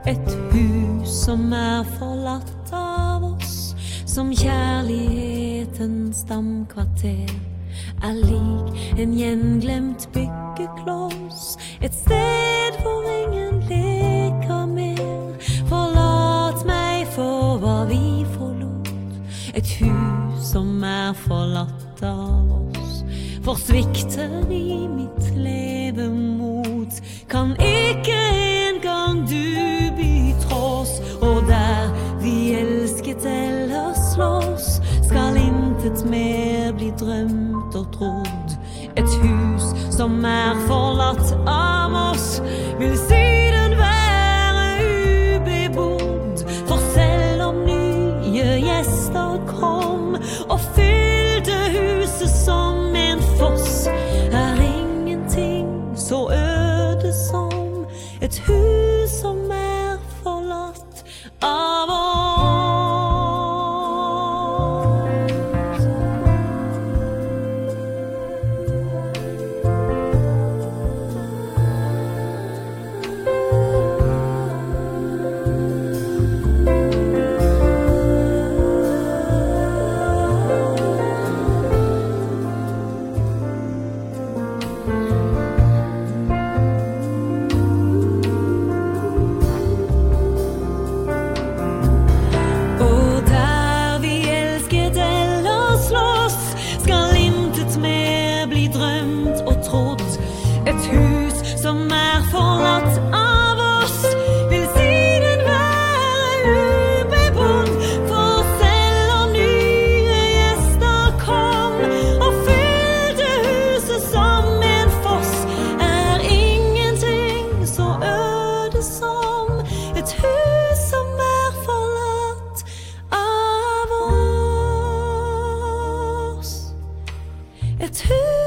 Et hus som forlatt av oss, som kjærlighetens stamkvarter, lik en gjenglemt byggekloss, et sted hvor ingen leker mer. Forlat meg for hva vi forlot, et hus som forlatt av oss, for svikter i mitt levemot, kan ikke en gang du by tross, og der vi elsket eller slåss, skal intet mer bli drømt og trodd. Et hus som forlatt av oss, vil siden være ubebodd, for selv om nye gjester kom og fylte huset som en foss, ingenting så øde som et hus som forlatt av oss. Et hus